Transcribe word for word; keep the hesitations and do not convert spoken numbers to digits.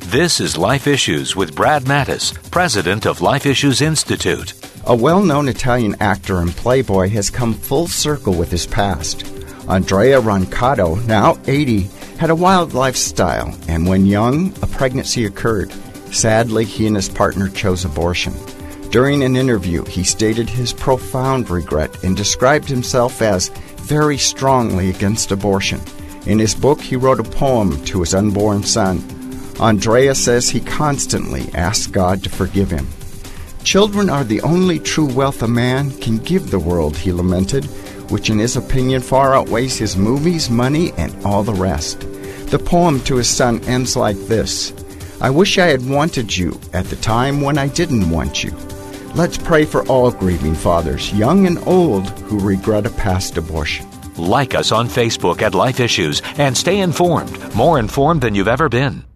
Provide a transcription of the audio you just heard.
This is Life Issues with Brad Mattis, president of Life Issues Institute. A well-known Italian actor and playboy has come full circle with his past. Andrea Roncato, now eighty, had a wild lifestyle, and when young, a pregnancy occurred. Sadly, he and his partner chose abortion. During an interview, he stated his profound regret and described himself as very strongly against abortion. In his book, he wrote a poem to his unborn son. Andrea says he constantly asks God to forgive him. Children are the only true wealth a man can give the world, he lamented, which in his opinion far outweighs his movies, money, and all the rest. The poem to his son ends like this: I wish I had wanted you at the time when I didn't want you. Let's pray for all grieving fathers, young and old, who regret a past abortion. Like us on Facebook at Life Issues and stay informed, more informed than you've ever been.